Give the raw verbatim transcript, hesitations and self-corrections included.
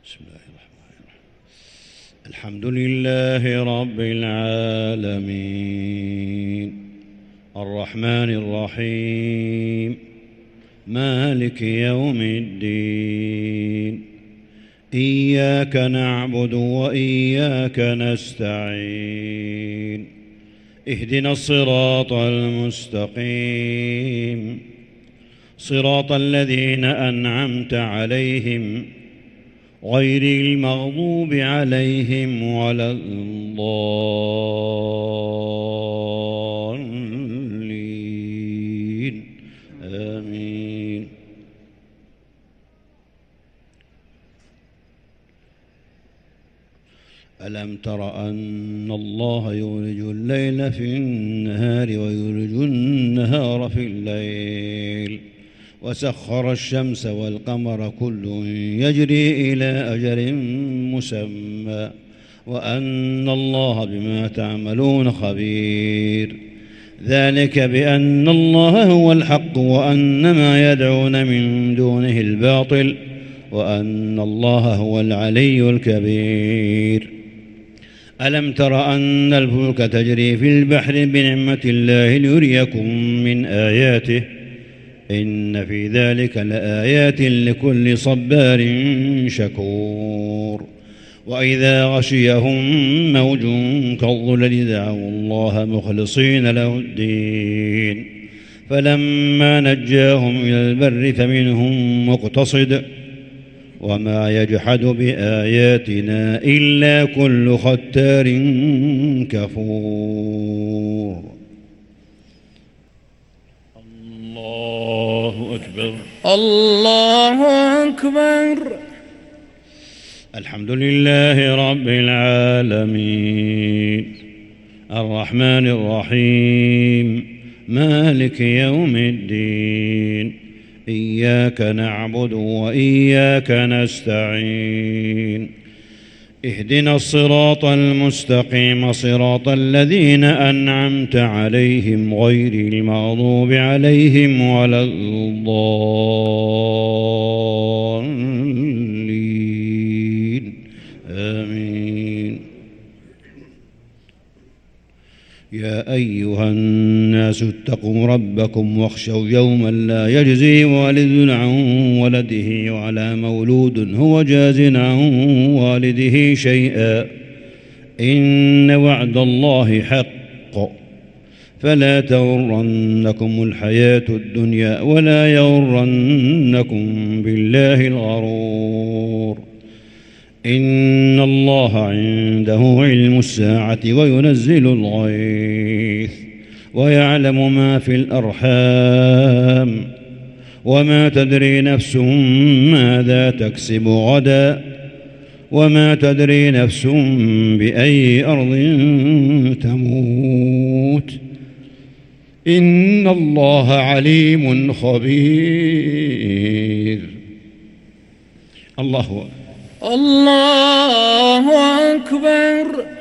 بسم الله الرحمن الرحيم. الحمد لله رب العالمين الرحمن الرحيم مالك يوم الدين إياك نعبد وإياك نستعين اهدنا الصراط المستقيم صراط الذين أنعمت عليهم غير المغضوب عليهم ولا الضالين آمين. ألم تر أن الله يولج الليل في النهار ويولج النهار في الليل وسخر الشمس والقمر كل يجري إلى أجل مسمى وأن الله بما تعملون خبير. ذلك بأن الله هو الحق وأن ما يدعون من دونه الباطل وأن الله هو العلي الكبير. ألم تر أن الفلك تجري في البحر بنعمة الله ليريكم من آياته إن في ذلك لآيات لكل صبار شكور. وإذا غشيهم موج كالظلل دعوا الله مخلصين له الدين فلما نجاهم إلى البر فمنهم مقتصد وما يجحد بآياتنا إلا كل ختار كفور. الله أكبر الله أكبر. الحمد لله رب العالمين الرحمن الرحيم مالك يوم الدين إياك نعبد وإياك نستعين اهدنا الصراط المستقيم صراط الذين أنعمت عليهم غير المغضوب عليهم ولا الضالين آمين. يا أيها الناس اتقوا ربكم واخشوا يوما لا يجزي والد عن ولده ولا مولود هو جاز عن والده شيئا إن وعد الله حق فلا تغرنكم الحياة الدنيا ولا يغرنكم بالله الغرور. إن الله عنده علم الساعة وينزل الغيث ويعلم ما في الأرحام وما تدري نفس ماذا تكسب غدا وما تدري نفس بأي أرض تموت إن الله عليم خبير. الله الله أكبر.